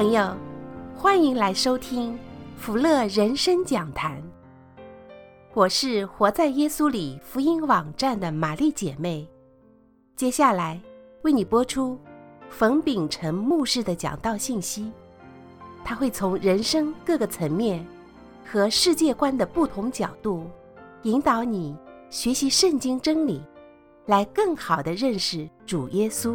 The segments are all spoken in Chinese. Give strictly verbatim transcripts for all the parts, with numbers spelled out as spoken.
朋友，欢迎来收听福乐人生讲坛。我是活在耶稣里福音网站的玛丽姐妹，接下来为你播出冯秉成牧师的讲道信息。他会从人生各个层面和世界观的不同角度，引导你学习圣经真理，来更好地认识主耶稣。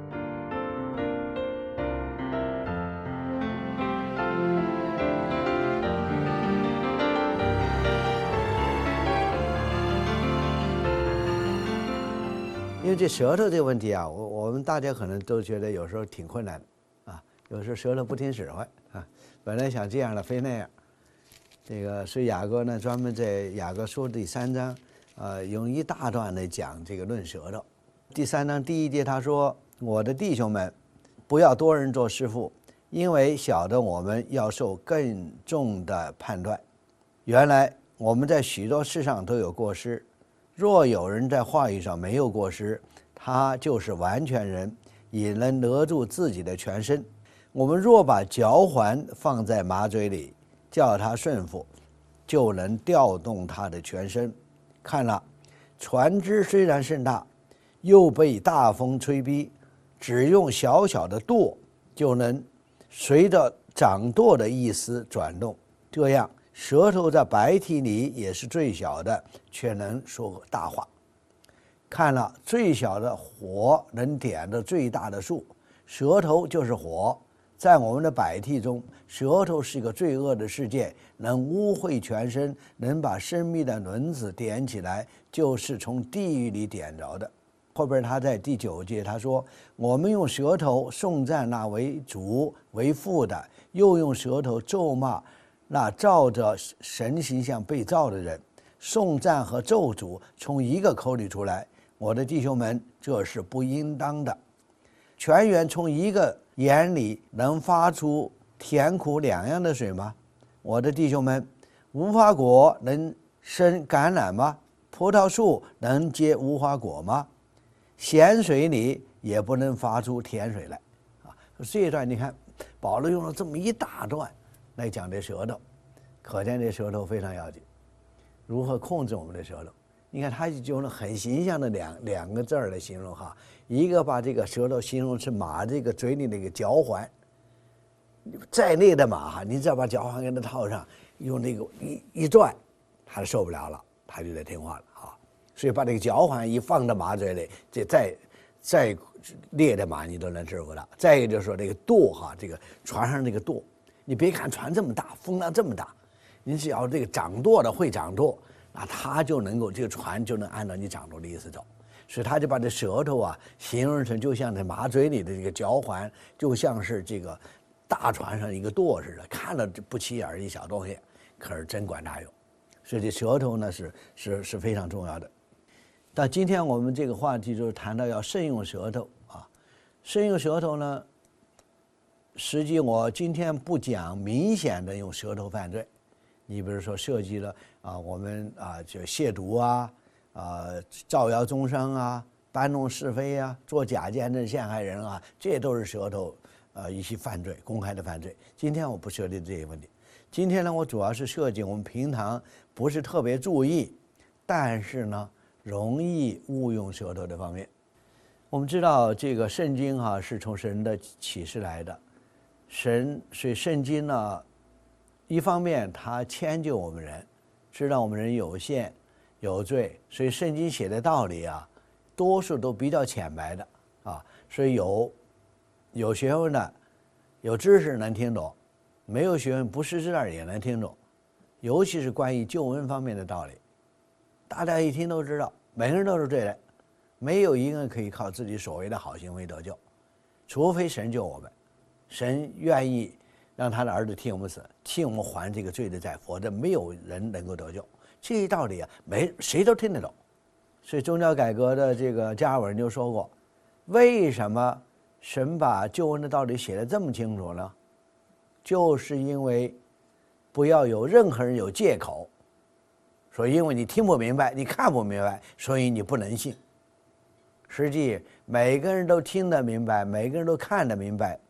因为这舌头这个问题啊，我我们大家可能都觉得有时候挺困难的啊，有时候舌头不听使唤啊，本来想这样了，非那样。这个所以雅各呢，专门在雅各书第三章，呃，用一大段来讲这个论舌头。第三章第一节他说：“我的弟兄们，不要多人做师傅，因为晓得我们要受更重的判断。原来我们在许多事上都有过失。若有人在话语上没有过失，他就是完全人，也能勒住自己的全身。我们若把嚼环放在马嘴里，叫他顺服，就能调动他的全身。看了，船只虽然甚大，又被大风吹逼，只用小小的舵，就能随着掌舵的意思转动。这样舌头在白体里也是最小的，却能说大话。看了，最小的火能点着最大的树，舌头就是火。在我们的百体中，舌头是一个罪恶的世界，能污秽全身，能把生命的轮子点起来，就是从地狱里点着的。后边他在第九节他说：“我们用舌头颂赞那为主为父的，又用舌头咒骂那照着神形象被造的人。颂赞和咒诅从一个口里出来，我的弟兄们，这是不应当的。泉源从一个眼里能发出甜苦两样的水吗？我的弟兄们，无花果能生橄榄吗？葡萄树能结无花果吗？咸水里也不能发出甜水来。”啊，这一段你看，保罗用了这么一大段来讲这舌头，可见这舌头非常要紧。如何控制我们的舌头？你看他就用了很形象的两两个字来形容哈，一个把这个舌头形容是马这个嘴里那个嚼环，再累的马哈，你只要把嚼环给它套上，用那个一一转，它受不了了，它就得听话了啊。所以把这个嚼环一放到马嘴里，这再再烈的马你都能制服它。再一个就是说这个舵哈，这个船上这个舵，你别看船这么大，风浪这么大，你只要这个掌舵的会掌舵，那他就能够这个船就能按照你掌舵的意思走。所以他就把这舌头啊形容成就像这马嘴里的这个嚼环，就像是这个大船上一个舵似的，看了不起眼一小东西，可是真管它用。所以这舌头呢是是是非常重要的。但今天我们这个话题就是谈到要慎用舌头啊，慎用舌头呢，实际我今天不讲明显的用舌头犯罪，你比如说涉及了啊，我们啊就亵渎啊，啊造谣中伤啊，搬弄是非啊，做假见证陷害人啊，这都是舌头呃一些犯罪，公开的犯罪。今天我不涉及这些问题，今天呢我主要是涉及我们平常不是特别注意，但是呢容易误用舌头的方面。我们知道这个圣经哈、啊、是从神的启示来的，神所以圣经呢，一方面它迁就我们人，知道我们人有限有罪，所以圣经写的道理啊，多数都比较浅白的啊，所以有有学问的、有知识能听懂，没有学问不识字也能听懂，尤其是关于救恩方面的道理，大家一听都知道，每个人都是罪人，没有一个人可以靠自己所谓的好行为得救，除非神救我们，神愿意让他的儿子替我们死，替我们还这个罪的债，否则没有人能够得救。这些道理啊，没谁都听得懂。所以宗教改革的这个加尔文就说过，为什么神把救恩的道理写得这么清楚呢？就是因为不要有任何人有借口，说因为你听不明白，你看不明白，所以你不能信。实际每个人都听得明白，每个人都看得明白，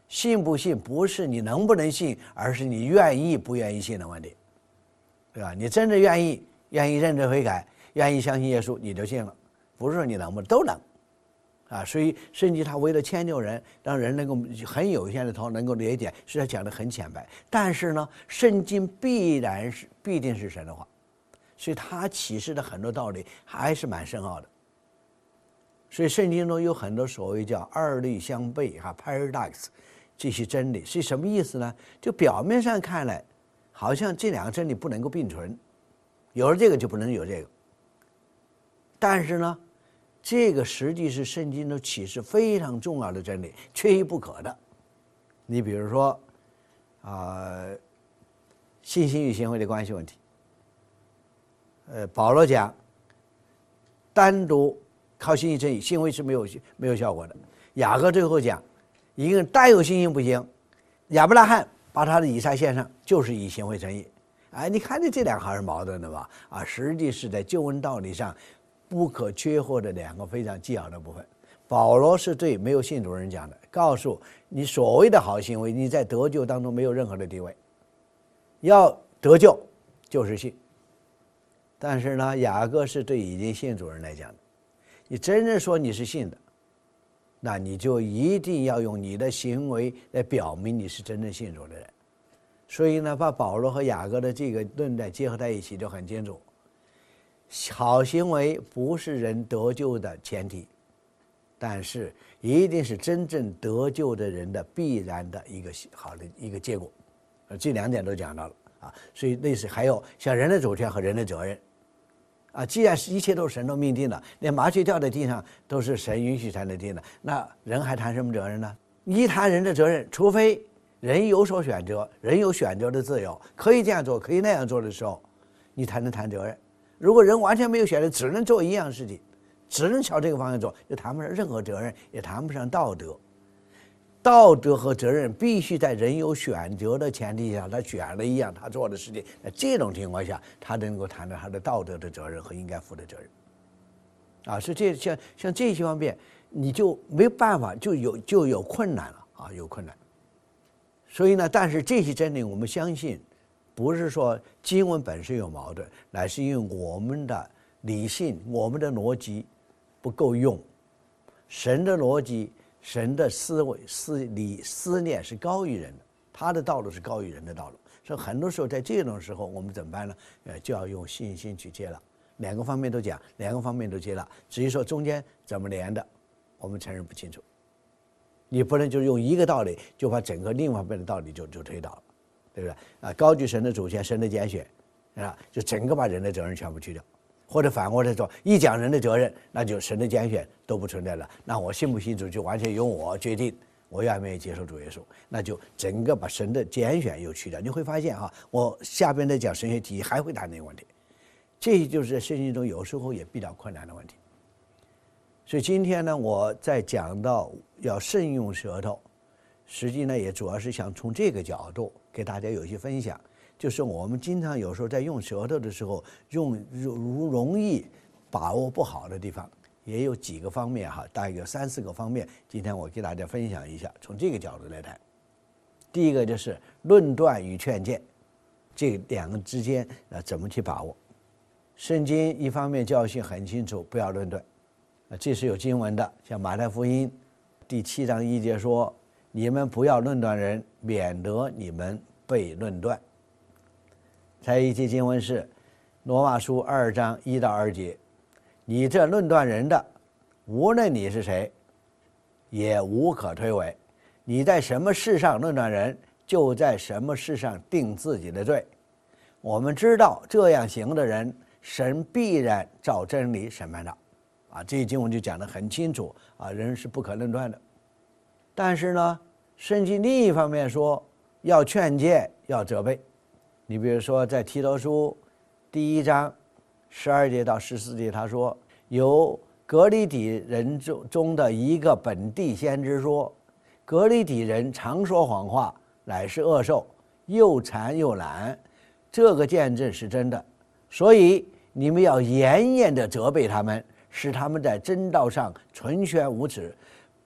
信不信不是你能不能信，而是你愿意不愿意信的问题，对吧？你真的愿意，愿意认真悔改，愿意相信耶稣，你就信了。不是说你能不能，都能，啊，所以圣经他为了迁就人，让人能够很有限的头能够理解，所以他讲的很浅白。但是呢，圣经必然是必定是神的话，所以他启示的很多道理还是蛮深奥的。所以圣经中有很多所谓叫二律相悖哈 paradox 这些真理是什么意思呢？就表面上看来，好像这两个真理不能够并存，有了这个就不能有这个。但是呢，这个实际是圣经中启示非常重要的真理，缺一不可的。你比如说，啊、呃，信心与行为的关系问题。呃，保罗讲，单独靠信心称义，行为是没有没有效果的。雅各最后讲，一个人单有信心不行。亚伯拉罕把他的以撒献上，就是以行为称义。哎，你看见这两行是矛盾的吧？啊，实际是在救恩道理上不可缺或的两个非常基要的部分。保罗是对没有信主人讲的，告诉你所谓的好行为，你在得救当中没有任何的地位。要得救就是信。但是呢，雅各是对已经信主人来讲的，你真正说你是信的，那你就一定要用你的行为来表明你是真正信主的人。所以呢，把保罗和雅各的这个论点结合在一起就很清楚。好行为不是人得救的前提，但是一定是真正得救的人的必然的一个好的一个结果。这两点都讲到了啊，所以类似还有像人的主权和人的责任。啊，既然一切都是神都命定的，连麻雀掉在地上都是神允许才能定的，那人还谈什么责任呢？一谈人的责任，除非人有所选择，人有选择的自由，可以这样做，可以那样做的时候，你才能谈责任。如果人完全没有选择，只能做一样事情，只能朝这个方向走，就谈不上任何责任，也谈不上道德。道德和责任必须在人有选择的前提下，他选了一样他做的事情，在这种情况下，他能够谈到他的道德的责任和应该负的责任。啊，所以这像像这些方面，你就没有办法，就有就有困难了啊，有困难。所以呢，但是这些真理我们相信，不是说经文本身有矛盾，乃是因为我们的理性、我们的逻辑不够用，神的逻辑。神的思维、思理、思念是高于人的，他的道路是高于人的道路。所以很多时候在这种时候，我们怎么办呢？呃，就要用信心去接纳，两个方面都讲，两个方面都接纳。至于说中间怎么连的，我们承认不清楚。你不能就用一个道理就把整个另外一边的道理就就推倒了，对不对？啊，高举神的主权、神的拣选，啊，就整个把人的责任全部去掉。或者反过来说，一讲人的责任，那就神的拣选都不存在了。那我信不信主就完全由我决定，我愿不愿意接受主耶稣，那就整个把神的拣选又去掉。你会发现啊，我下边再讲神学体系还会谈这个问题，这就是在圣经中有时候也比较困难的问题。所以今天呢，我在讲到要慎用舌头，实际呢也主要是想从这个角度给大家有一些分享。就是我们经常有时候在用舌头的时候，用容容易把握不好的地方，也有几个方面哈，大概有三四个方面。今天我给大家分享一下，从这个角度来谈。第一个就是论断与劝谏，这两个之间啊怎么去把握？圣经一方面教训很清楚，不要论断，啊，这是有经文的，像马太福音第七章一节说：“你们不要论断人，免得你们被论断。”才一节经文是罗马书二章一到二节，你这论断人的，无论你是谁，也无可推诿。你在什么事上论断人，就在什么事上定自己的罪。我们知道这样行的人，神必然照真理审判他。啊，这一经文就讲得很清楚啊，人是不可论断的。但是呢，圣经另一方面说，要劝诫，要责备。你比如说，在提多书第一章十二节到十四节，他说：“有革哩底人中的一个本地先知说，革哩底人常说谎话，乃是恶兽，又馋又懒。这个见证是真的，所以你们要严严地责备他们，使他们在真道上纯全无耻，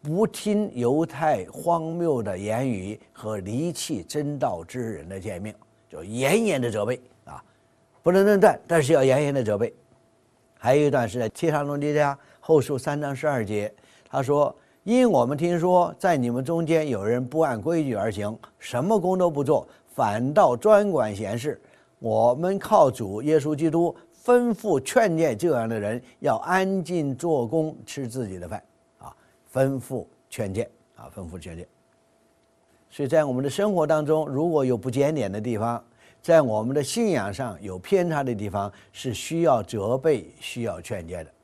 不听犹太荒谬的言语和离弃真道之人的诫命，就严严的责备啊，不能论断，但是要严严的责备。还有一段是在帖撒罗尼迦后书三章十二节，他说：“因我们听说，在你们中间有人不按规矩而行，什么工都不做，反倒专管闲事。我们靠主耶稣基督吩咐劝诫这样的人，要安静做工，吃自己的饭。”啊，吩咐劝诫啊，吩咐劝诫。所以在我们的生活当中，如果有不检点的地方，在我们的信仰上有偏差的地方，是需要责备、需要劝诫的。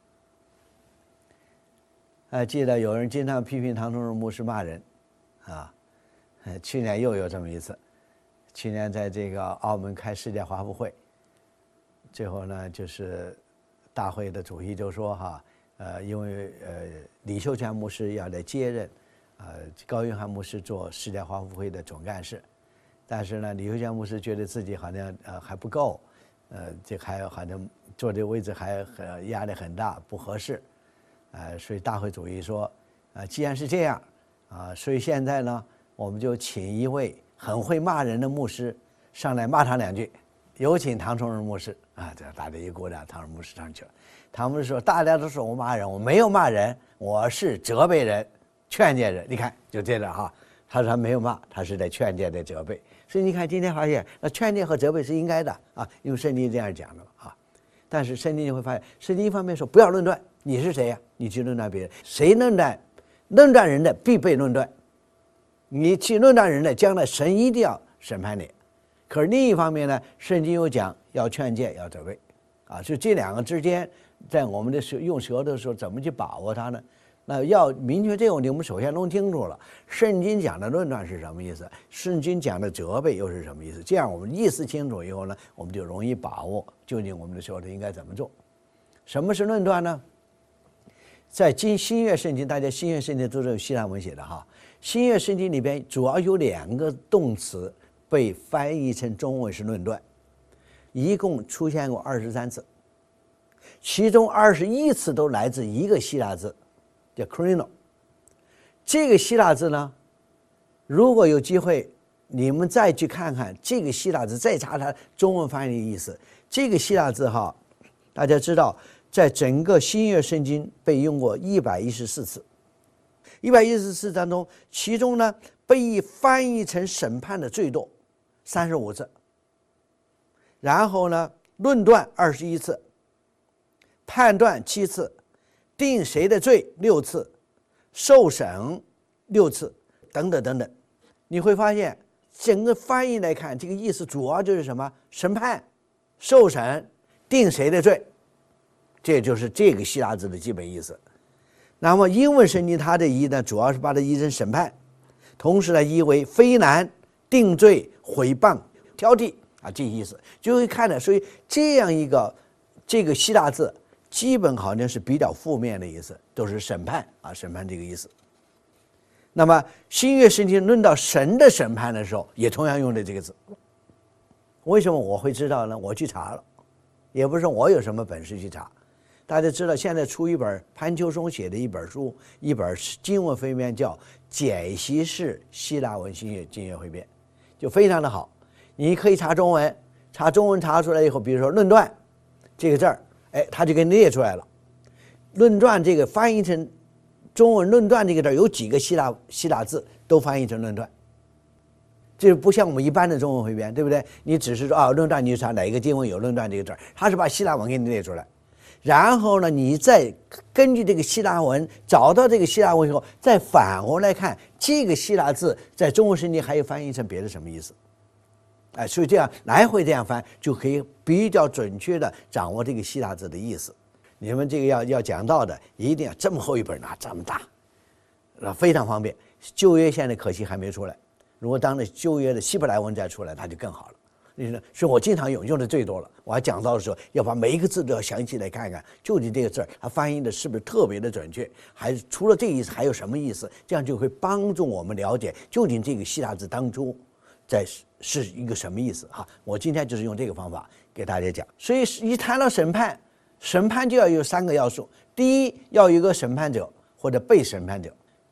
还记得有人经常批评唐崇荣牧师骂人，啊，去年又有这么一次。去年在这个澳门开世界华福会，最后呢，就是大会的主席就说哈，呃，因为呃李秀全牧师要来接任，呃高云涵牧师做世界华福会的总干事，但是呢，李秀全牧师觉得自己好像呃还不够，呃，这还好像坐这个位置还很压力很大，不合适。呃，所以大会主席说，啊、呃，既然是这样，啊、呃，所以现在呢，我们就请一位很会骂人的牧师上来骂他两句。有请唐崇荣牧师啊，这大家一鼓掌，唐崇荣牧师上去了。唐牧师说：“大家都说我骂人，我没有骂人，我是责备人、劝诫人。你看，就这样哈。他说他没有骂，他是在劝诫、在责备。所以你看，今天发现，那劝诫和责备是应该的啊，因为圣经这样讲的啊。但是圣经你会发现，圣经一方面说不要论断。”你是谁呀、啊？你去论断别人，谁论断？论断人的必被论断。你去论断人的，将来神一定要审判你。可是另一方面呢，圣经有讲要劝诫，要责备，啊，所以这两个之间，在我们的用舌头的时候，怎么去把握它呢？那要明确这个问题，我们首先弄清楚了，圣经讲的论断是什么意思，圣经讲的责备又是什么意思？这样我们意思清楚以后呢，我们就容易把握究竟我们的舌头应该怎么做。什么是论断呢？在今新约圣经，大家新约圣经都是用希腊文写的哈。新约圣经里边主要有两个动词被翻译成中文是论断，一共出现过二十三次，其中二十一次都来自一个希腊字，叫 krino。这个希腊字呢，如果有机会你们再去看看这个希腊字，再查它中文翻译的意思。这个希腊字哈，大家知道。在整个新约圣经被用过一百一十四次，一百一十四次当中，其中呢被翻译成审判的最多，三十五次。然后呢，论断二十一次，判断七次，定谁的罪六次，受审六次，等等等等。你会发现，整个翻译来看，这个意思主要就是什么？审判、受审、定谁的罪。这就是这个希腊字的基本意思。那么英文圣经它的译呢，主要是把它译成审判，同时呢译为非难、定罪、毁谤、挑剔啊，这意思就会看的。所以这样一个这个希腊字，基本好像是比较负面的意思，都是审判啊，审判这个意思。那么新约圣经论到神的审判的时候，也同样用的这个字。为什么我会知道呢？我去查了，也不是我有什么本事去查。大家知道，现在出一本潘秋松写的一本书，一本经文汇编，叫《解析式希腊文新约经约汇编》，就非常的好。你可以查中文，查中文查出来以后，比如说“论断”这个字儿，哎，他就给你列出来了。论断这个翻译成中文“论断”这个字有几个希腊希腊字都翻译成“论断”，这不像我们一般的中文汇编，对不对？你只是说啊，论断，你就查哪一个经文有“论断”这个字儿，他是把希腊文给你列出来。然后呢，你再根据这个希腊文找到这个希腊文以后，再返回来看这个希腊字在中文圣经还有翻译成别的什么意思？哎，所以这样来回这样翻，就可以比较准确的掌握这个希腊字的意思。你们这个要要讲到的，一定要这么厚一本啊，这么大，非常方便。旧约现在可惜还没出来，如果当着旧约的希伯来文再出来，那就更好了。所以我经常用，用的最多了。我还讲到的时候，要把每一个字都要详细来看看，究竟这个字儿它翻译的是不是特别的准确，还是除了这个意思还有什么意思？这样就会帮助我们了解究竟这个希腊字当初在是一个什么意思哈。我今天就是用这个方法给大家讲。所以一谈到审判，审判就要有三个要素：第一，要有一个审判者或者被审判者；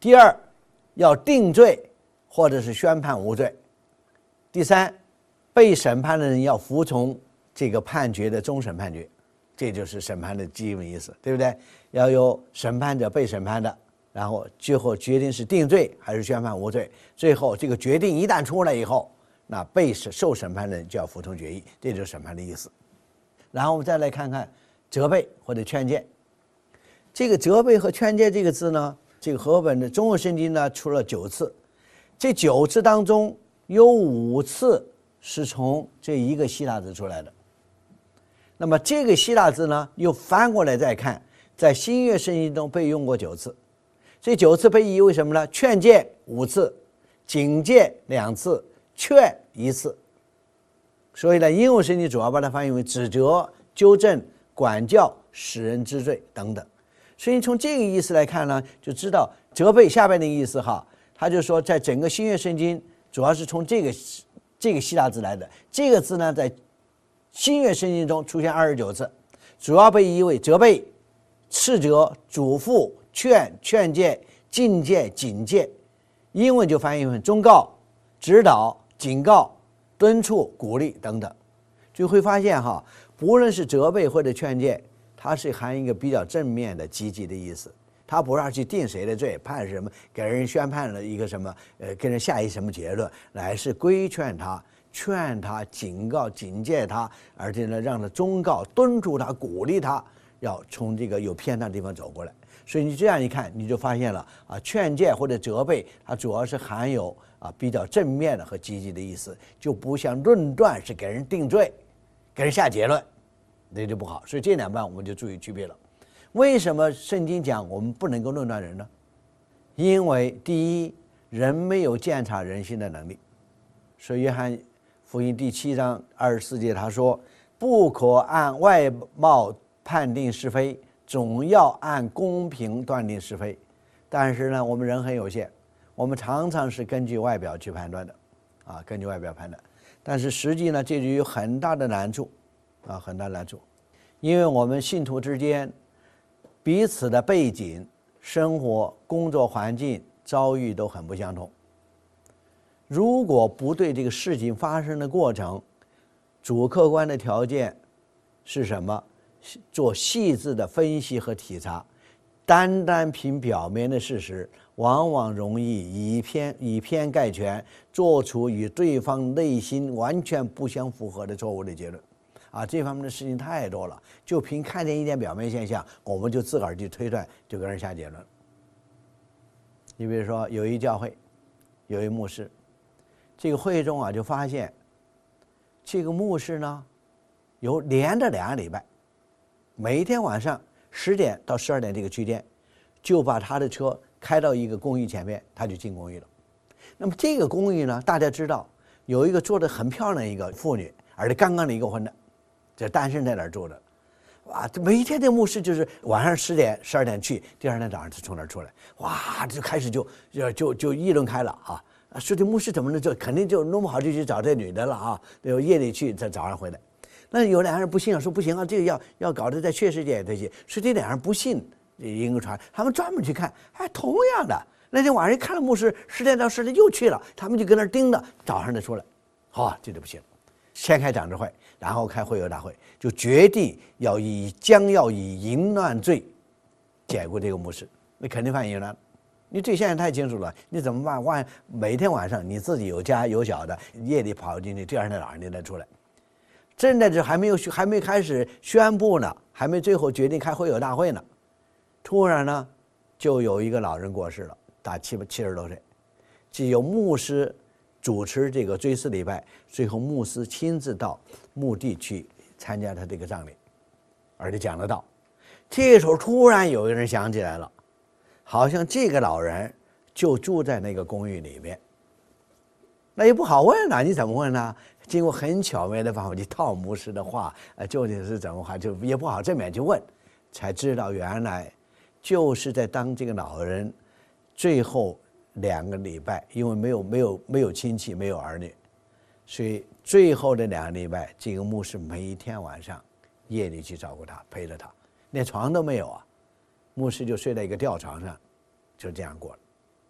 第二，要定罪或者是宣判无罪；第三，被审判的人要服从这个判决的终审判决，这就是审判的基本意思，对不对？要有审判者、被审判的，然后最后决定是定罪还是宣判无罪。最后这个决定一旦出来以后，那被受审判的人就要服从决议，这就是审判的意思。然后我们再来看看责备或者劝诫。这个责备和劝诫这个字呢，这个和合本的中文圣经呢出了九次，这九次当中有五次是从这一个希腊字出来的。那么这个希腊字呢，又翻过来再看，在新约圣经中被用过九次。这九次被译为什么呢？劝诫五次，警戒两次，劝一次。所以呢，英文圣经主要把它翻译为指责、纠正、管教、使人知罪等等。所以从这个意思来看呢，就知道责备下边的意思哈。他就说，在整个新约圣经主要是从这个这个希腊字来的。这个字呢，在新约圣经中出现二十九次，主要被译为责备、斥责、嘱咐、劝、劝诫、禁戒、警戒。英文就翻译为忠告、指导、警告、敦促、鼓励等等。就会发现哈，不论是责备或者劝诫，它是含一个比较正面的积极的意思。他不是要去定谁的罪，判什么，给人宣判了一个什么，呃，给人下一什么结论，乃是规劝他、劝他、警告、警戒他，而且呢，让他忠告、敦促他、鼓励他，要从这个有偏袒的地方走过来。所以你这样一看，你就发现了啊，劝诫或者责备，它主要是含有啊比较正面的和积极的意思，就不像论断是给人定罪、给人下结论，那就不好。所以这两半我们就注意区别了。为什么圣经讲我们不能够论断人呢？因为第一，人没有鉴察人心的能力。所以约翰福音第七章二十四节他说，不可按外貌判定是非，总要按公平断定是非。但是呢，我们人很有限，我们常常是根据外表去判断的啊，根据外表判断。但是实际呢，这就有很大的难处啊，很大的难处。因为我们信徒之间彼此的背景、生活、工作环境、遭遇都很不相同。如果不对这个事情发生的过程、主客观的条件是什么，做细致的分析和体察，单单凭表面的事实，往往容易以偏以偏概全，做出与对方内心完全不相符合的错误的结论。啊，这方面的事情太多了，就凭看见一点表面现象，我们就自个儿去推断，就给人下结论。你比如说，有一教会，有一牧师，这个会中啊，就发现这个牧师呢，有连着两个礼拜，每一天晚上十点到十二点这个区间，就把他的车开到一个公寓前面，他就进公寓了。那么这个公寓呢，大家知道有一个做得很漂亮的一个妇女，而且刚刚离过婚的。这单身在那儿住的，哇！这每一天这牧师就是晚上十点、十二点去，第二天早上就从那儿出来，哇！就开始就就就就议论开了啊！说这牧师怎么能就肯定就弄不好就去找这女的了啊！有夜里去，再早上回来。那有两个人不信啊，说不行啊，这个要要搞得再确实点这些。说这两人不信英国传，他们专门去看，哎，同样的那天晚上看了牧师十点到十点又去了，他们就跟那儿盯着，早上再出来，好、哦，这就不行。先开长执会，然后开会友大会，就决定要以将要以淫乱罪解雇这个牧师。那肯定犯淫乱，你对现在太清楚了，你怎么办？晚每天晚上你自己有家有小的，夜里跑进去，第二天早上你再出来。正在这还没有还没开始宣布呢，还没最后决定开会友大会呢，突然呢，就有一个老人过世了，大七七十多岁，既有牧师主持这个追思礼拜，最后牧师亲自到墓地去参加他这个葬礼，而且讲了道。这时候突然有一个人想起来了，好像这个老人就住在那个公寓里面。那也不好问啊，你怎么问呢？经过很巧妙的方法去套牧师的话，呃，究竟是怎么话，就也不好正面去问，才知道原来就是在当这个老人最后两个礼拜，因为没有没有没有亲戚，没有儿女，所以最后的两个礼拜，这个牧师每一天晚上夜里去照顾他，陪着他，连床都没有啊，牧师就睡在一个吊床上，就这样过了。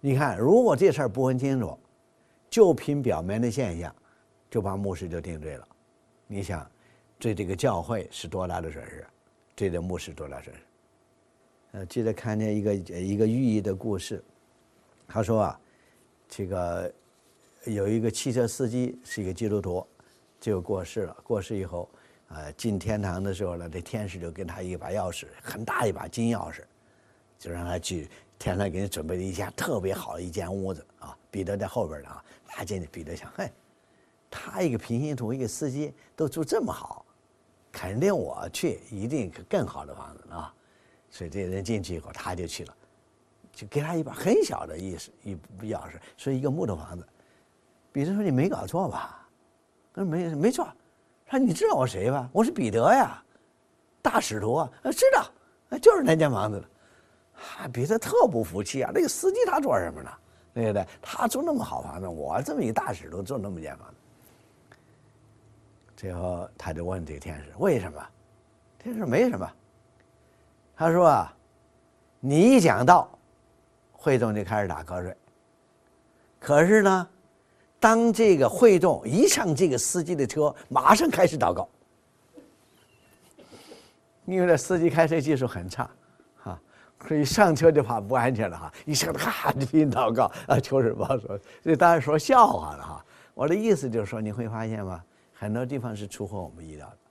你看，如果这事儿不分清楚，就凭表面的现象，就把牧师就定罪了。你想，对这个教会是多大的损失，对这牧师多大损失？呃，记得看见一个一个寓意的故事，他说啊，这个有一个汽车司机是一个基督徒，就过世了。过世以后，呃，进天堂的时候呢，这天使就给他一把钥匙，很大一把金钥匙，就让他去天上给你准备了一间特别好的一间屋子啊。彼得在后边呢啊，他进去，彼得想，嘿，他一个平行图，一个司机都住这么好，肯定我去一定更好的房子啊。所以这人进去以后，他就去了，就给他一把很小的钥匙，一钥匙，说一个木头房子。彼得说：“你没搞错吧？”他说：“没没错。”他说：“你知道我谁吧？我是彼得呀，大使徒啊！”啊，知道，啊，就是那间房子了。啊，彼得特不服气啊！那个司机他做什么呢？对不对？他住那么好房子，我这么一个大使徒住那么间房子。最后他就问这个天使：“为什么？”天使说：“没什么。”他说啊，你一讲道，会众就开始打瞌睡。可是呢，当这个会众一上这个司机的车，马上开始祷告。因为这司机开车技术很差，哈，所以上车就怕不安全了哈，一上咔就拼祷告啊，求神保守。这当然说笑话了哈。我的意思就是说，你会发现吗？很多地方是出乎我们意料的。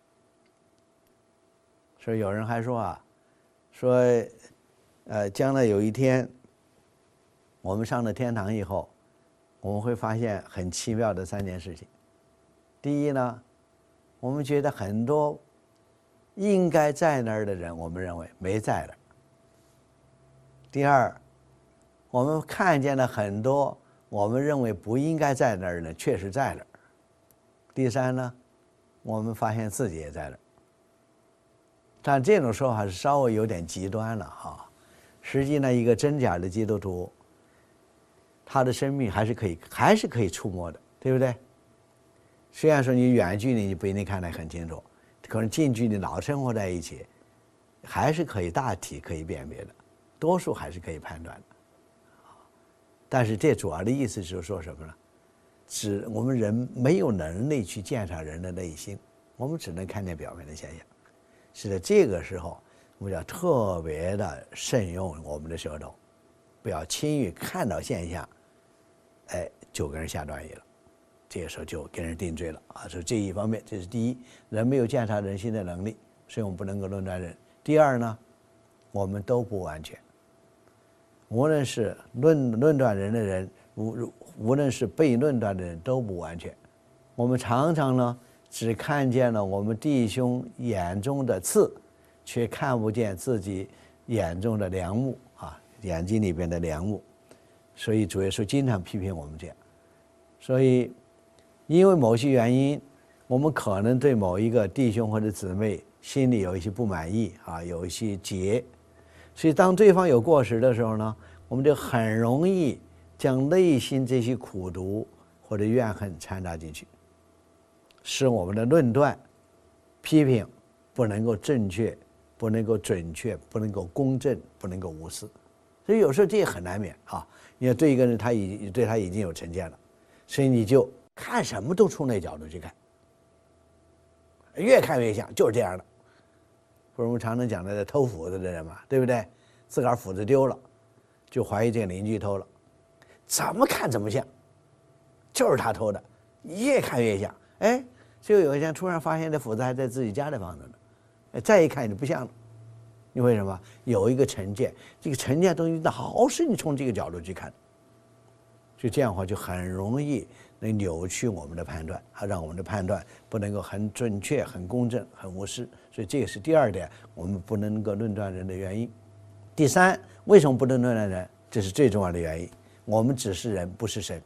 所以有人还说啊。说，呃，将来有一天，我们上了天堂以后，我们会发现很奇妙的三件事情。第一呢，我们觉得很多应该在那儿的人，我们认为没在那儿。第二，我们看见了很多我们认为不应该在那儿的，确实在那儿。第三呢，我们发现自己也在那儿。但这种说法是稍微有点极端了哈。实际呢，一个真假的基督徒，他的生命还是可以，还是可以触摸的，对不对？虽然说你远距离你不一定看得很清楚，可能近距离老生活在一起，还是可以大体可以辨别的，多数还是可以判断的。但是这主要的意思就是说什么呢？只我们人没有能力去鉴察人的内心，我们只能看见表面的现象。是在这个时候，我们要特别的慎用我们的舌头，不要轻易看到现象，哎，就跟人下断语了。这个时候就跟人定罪了啊！所以这一方面，这是第一，人没有鉴察人心的能力，所以我们不能够论断人。第二呢，我们都不完全，无论是论论断人的人，无无论是被论断的人都不完全。我们常常呢。只看见了我们弟兄眼中的刺，却看不见自己眼中的梁木啊，眼睛里边的梁木。所以主耶稣经常批评我们这样。所以，因为某些原因，我们可能对某一个弟兄或者姊妹心里有一些不满意啊，有一些结。所以，当对方有过失的时候呢，我们就很容易将内心这些苦毒或者怨恨掺杂进去。使我们的论断、批评不能够正确，不能够准确，不能够公正，不能够无私。所以有时候这也很难免啊，因为对一个人他已对他已经有成见了，所以你就看什么都从那角度去看，越看越像，就是这样的。不是我们常常讲的偷斧子的人嘛，对不对？自个儿斧子丢了，就怀疑这个邻居偷了，怎么看怎么像，就是他偷的，越看越像。哎，就有一天突然发现这斧子还在自己家的房子呢，哎，再一看就不像了。因为什么？有一个成见，这个成见东西老是你从这个角度去看，所以这样的话就很容易能扭曲我们的判断，啊，让我们的判断不能够很准确、很公正、很无私。所以这个是第二点，我们不能够论断人的原因。第三，为什么不能论断人？这是最重要的原因，我们只是人，不是神。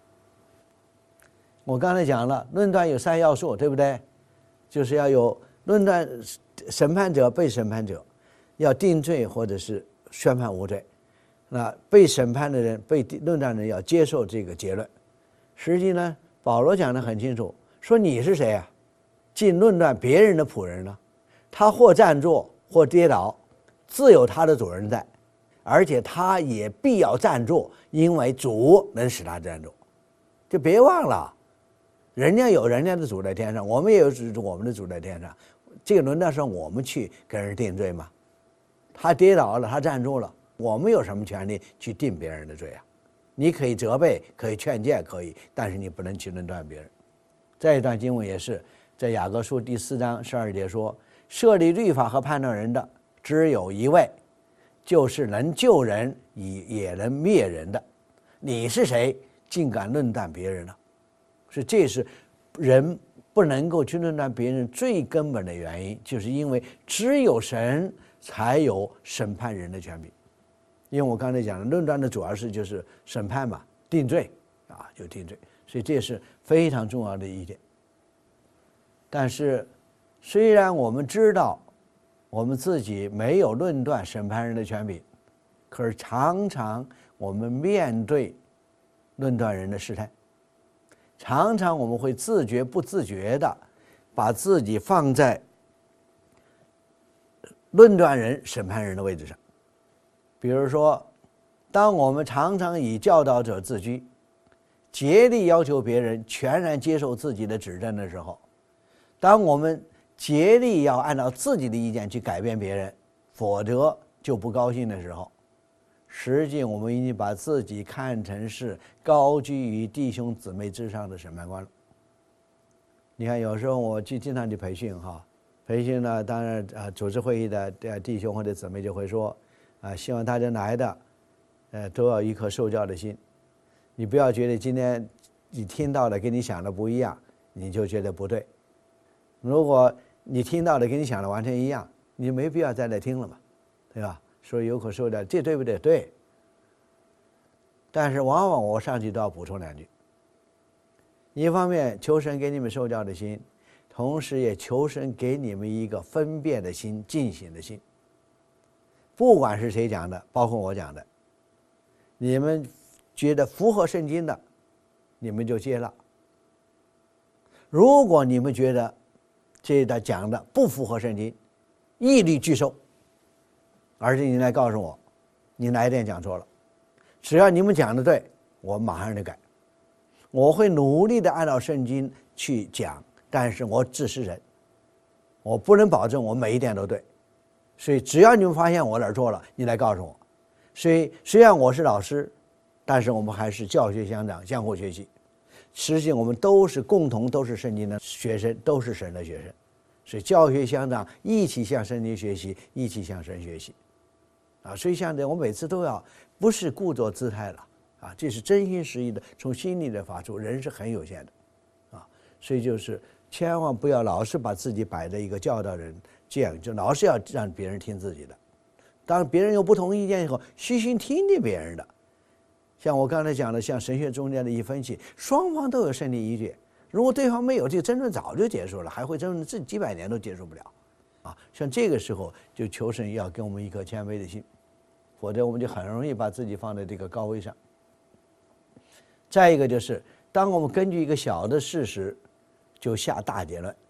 我刚才讲了，论断有三要素，对不对？就是要有论断审判者、被审判者，要定罪或者是宣判无罪。那被审判的人、被论断的人要接受这个结论。实际呢，保罗讲得很清楚，说你是谁啊？竟论断别人的仆人呢？他或站坐，或跌倒，自有他的主人在。 而且他也必要站住，因为主能使他站住。就别忘了，人家有人家的主在天上，我们也有我们的主在天上。这个轮到上我们去跟人定罪吗？他跌倒了，他站住了，我们有什么权利去定别人的罪啊？你可以责备，可以劝诫，可以，但是你不能去论断别人。这一段经文也是在雅各书第四章十二节说，设立律法和判断人的只有一位，就是能救人也能灭人的。你是谁，竟敢论断别人呢？所以这是人不能够去论断别人最根本的原因，就是因为只有神才有审判人的权柄。因为我刚才讲的论断的主要是就是审判嘛，定罪啊，就定罪，所以这是非常重要的一点。但是虽然我们知道我们自己没有论断审判人的权柄，可是常常我们面对论断人的试探，常常我们会自觉不自觉的把自己放在论断人审判人的位置上。比如说，当我们常常以教导者自居，竭力要求别人全然接受自己的指正的时候，当我们竭力要按照自己的意见去改变别人，否则就不高兴的时候，实际我们已经把自己看成是高居于弟兄姊妹之上的审判官了。你看，有时候我去经常去培训哈，培训呢，当然呃，组织会议的弟兄或者姊妹就会说，啊，希望大家来的，呃，都要一颗受教的心。你不要觉得今天你听到的跟你想的不一样，你就觉得不对。如果你听到的跟你想的完全一样，你没必要再来听了嘛，对吧？所以有口受教，这对不对？对。但是往往我上去都要补充两句。一方面求神给你们受教的心，同时也求神给你们一个分辨的心、警醒的心。不管是谁讲的，包括我讲的，你们觉得符合圣经的，你们就接纳；如果你们觉得这个讲的不符合圣经，一律拒收。而且你来告诉我，你哪一点讲错了，只要你们讲的对，我马上就改。我会努力的按照圣经去讲，但是我只是人，我不能保证我每一点都对。所以只要你们发现我哪儿错了，你来告诉我。所以虽然我是老师，但是我们还是教学相长，相互学习。实际我们都是共同都是圣经的学生，都是神的学生。所以教学相长，一起向圣经学习，一起向神学习。啊，所以像这我每次都要不是故作姿态了啊，这是真心实意的从心里的发出。人是很有限的啊，所以就是千万不要老是把自己摆在一个教导人，这样就老是要让别人听自己的。当别人有不同意见以后，虚心听听别人的。像我刚才讲的，像神学中间的一分析，双方都有圣经依据。如果对方没有，这个争论早就结束了，还会争论这几百年都结束不了。啊，像这个时候就求神要给我们一颗谦卑的心，否则我们就很容易把自己放在这个高位上。再一个就是，当我们根据一个小的事实就下大结论，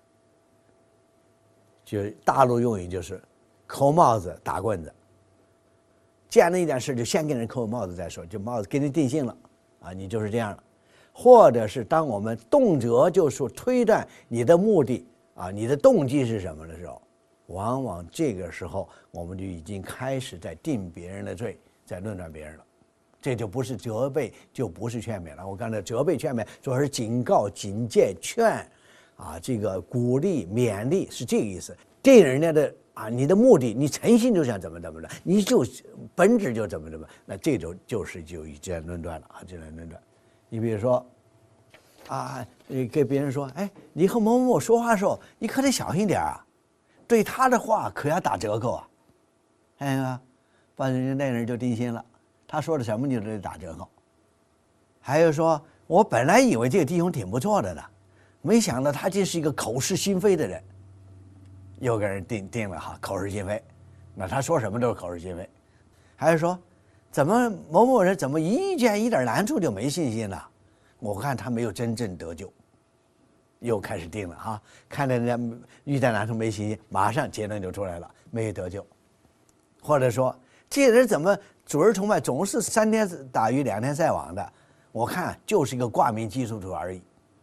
就大陆用语就是扣帽子打棍子，见了一点事就先给人扣帽子再说，就帽子给你定性了啊，你就是这样了。或者是当我们动辄就说推断你的目的啊，你的动机是什么的时候，往往这个时候我们就已经开始在定别人的罪，在论断别人了。这就不是责备，就不是劝勉了。我刚才责备劝勉主要是警告、警戒、劝啊，这个鼓励、勉励是这个意思。定人家的啊，你的目的，你诚心就想怎么怎么的，你就本质就怎么怎么，那这种就是就已经论断了啊，这样论断。你比如说，啊，你给别人说，哎，你和某某某说话的时候，你可得小心点啊，对他的话可要打折扣啊，哎呀，把人家那人就定心了，他说的什么你都得打折扣。还有说，我本来以为这个弟兄挺不错的呢，没想到他竟是一个口是心非的人，又给人定定了哈，口是心非，那他说什么都是口是心非。还有说，怎么某某人怎么一见一点难处就没信心了？我看他没有真正得救，又开始定了哈。看着人家遇见难处没信心，马上结论就出来了，没有得救。或者说这人怎么主日崇拜总是三天打鱼两天晒网的？我看就是一个挂名基督徒而已。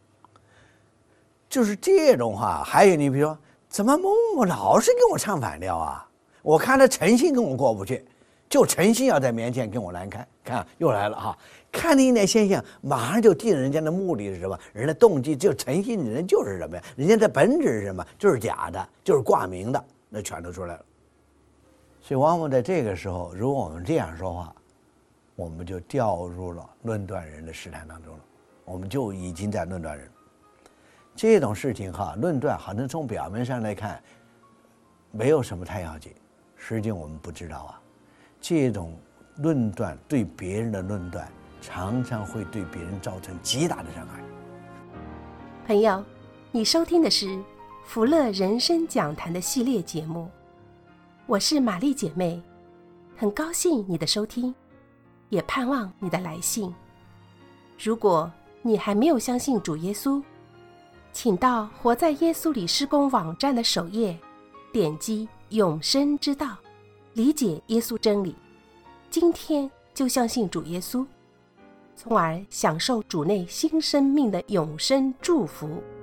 就是这种话。还有你比如说，怎么某某老是跟我唱反调啊？我看他诚信跟我过不去，就诚信要在面前跟我难堪。看又来了哈，看见一点现象，马上就定人家的目的是什么，人的动机，就诚信的人就是什么呀？人家的本质是什么？就是假的，就是挂名的，那全都出来了。所以往往在这个时候，如果我们这样说话，我们就掉入了论断人的试探当中了，我们就已经在论断人。这种事情哈，论断好像从表面上来看没有什么太要紧，实际我们不知道啊，这种论断对别人的论断常常会对别人造成极大的伤害。 朋友，你收听的是福乐人生讲坛的系列节目，我是玛丽姐妹，很高兴你的收听，也盼望你的来信。如果你还没有相信主耶稣，请到活在耶稣里施工网站的首页，点击永生之道，理解耶稣真理，今天就相信主耶稣，从而享受主内新生命的永生祝福。